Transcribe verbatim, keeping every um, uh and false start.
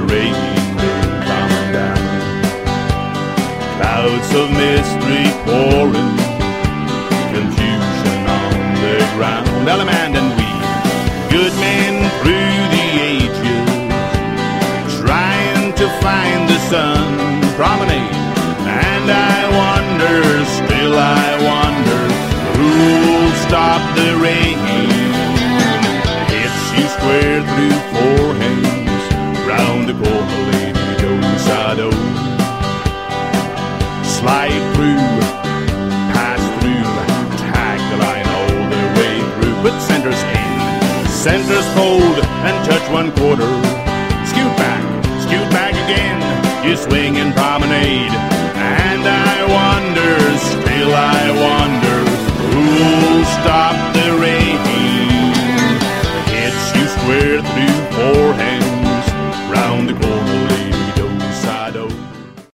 rain coming down. Clouds of mystery pouring, confusion on the ground. Element and we, good men through the ages, trying to find the sun, promenade. And I wonder, still I wonder, who'll stop the rain? Hits you square through four hands, round the corner, lady, do-sa-do. Slide through, pass through, tag the line all the way through. Put centers in, centers fold, and touch one quarter. Scoot back, scoot back again, you swing and promenade. And I wonder, still I wonder, who'll stop the rain? Hits you square through four hands, round the corner.